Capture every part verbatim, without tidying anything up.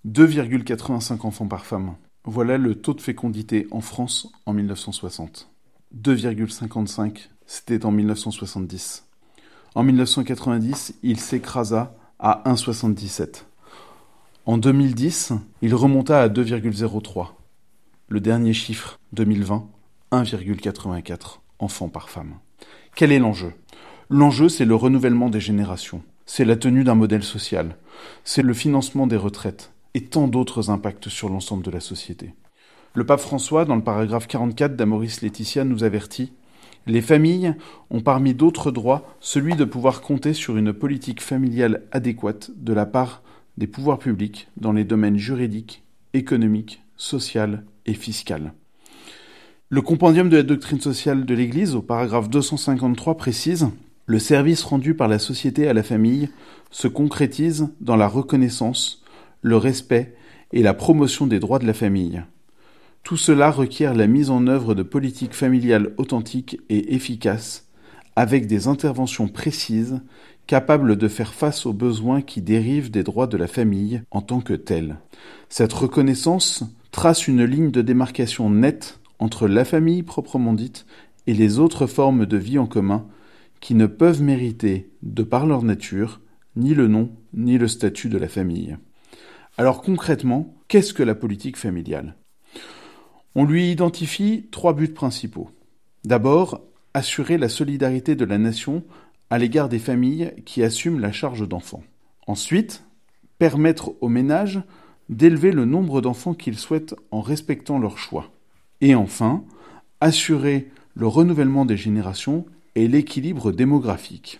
deux virgule quatre-vingt-cinq enfants par femme. Voilà le taux de fécondité en France en mille neuf cent soixante. deux virgule cinquante-cinq, c'était en mille neuf cent soixante-dix. En mille neuf cent quatre-vingt-dix, il s'écrasa à un virgule soixante-dix-sept. En deux mille dix, il remonta à deux virgule zéro trois. Le dernier chiffre, deux mille vingt, un virgule quatre-vingt-quatre enfants par femme. Quel est l'enjeu ? L'enjeu, c'est le renouvellement des générations. C'est la tenue d'un modèle social. C'est le financement des retraites et tant d'autres impacts sur l'ensemble de la société. Le pape François, dans le paragraphe quarante-quatre d'Amoris Laetitia, nous avertit « Les familles ont parmi d'autres droits celui de pouvoir compter sur une politique familiale adéquate de la part des pouvoirs publics dans les domaines juridiques, économiques, social et fiscal. » Le compendium de la doctrine sociale de l'Église, au paragraphe deux cent cinquante-trois, précise « Le service rendu par la société à la famille se concrétise dans la reconnaissance, le respect et la promotion des droits de la famille. Tout cela requiert la mise en œuvre de politiques familiales authentiques et efficaces, avec des interventions précises, capables de faire face aux besoins qui dérivent des droits de la famille en tant que tels. Cette reconnaissance trace une ligne de démarcation nette entre la famille proprement dite et les autres formes de vie en commun qui ne peuvent mériter, de par leur nature, ni le nom ni le statut de la famille. » Alors concrètement, qu'est-ce que la politique familiale ? On lui identifie trois buts principaux. D'abord, assurer la solidarité de la nation à l'égard des familles qui assument la charge d'enfants. Ensuite, permettre aux ménages d'élever le nombre d'enfants qu'ils souhaitent en respectant leurs choix. Et enfin, assurer le renouvellement des générations et l'équilibre démographique.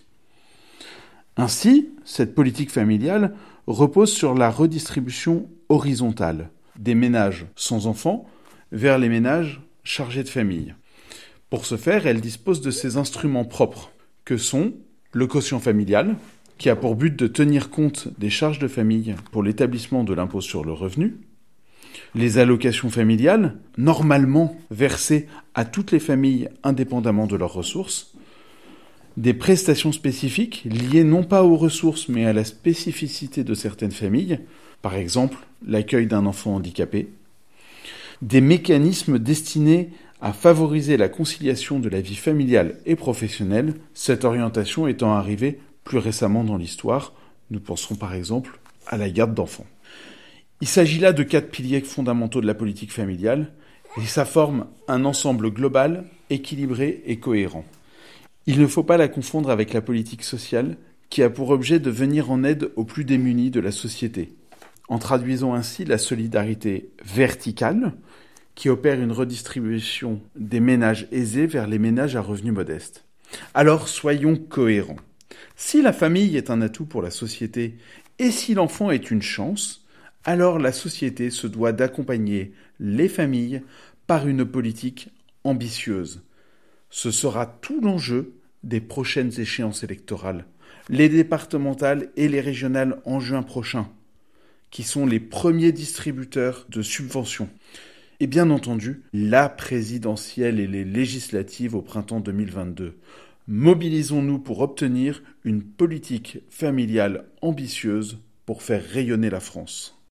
Ainsi, cette politique familiale repose sur la redistribution horizontale des ménages sans enfants vers les ménages chargés de famille. Pour ce faire, elle dispose de ses instruments propres, que sont le quotient familial, qui a pour but de tenir compte des charges de famille pour l'établissement de l'impôt sur le revenu, les allocations familiales, normalement versées à toutes les familles indépendamment de leurs ressources, des prestations spécifiques liées non pas aux ressources mais à la spécificité de certaines familles, par exemple l'accueil d'un enfant handicapé, des mécanismes destinés à favoriser la conciliation de la vie familiale et professionnelle, cette orientation étant arrivée plus récemment dans l'histoire. Nous penserons par exemple à la garde d'enfants. Il s'agit là de quatre piliers fondamentaux de la politique familiale et ça forme un ensemble global, équilibré et cohérent. Il ne faut pas la confondre avec la politique sociale qui a pour objet de venir en aide aux plus démunis de la société, en traduisant ainsi la solidarité verticale qui opère une redistribution des ménages aisés vers les ménages à revenus modestes. Alors soyons cohérents. Si la famille est un atout pour la société et si l'enfant est une chance, alors la société se doit d'accompagner les familles par une politique ambitieuse. Ce sera tout l'enjeu des prochaines échéances électorales, les départementales et les régionales en juin prochain, qui sont les premiers distributeurs de subventions. Et bien entendu, la présidentielle et les législatives au printemps deux mille vingt-deux. Mobilisons-nous pour obtenir une politique familiale ambitieuse pour faire rayonner la France.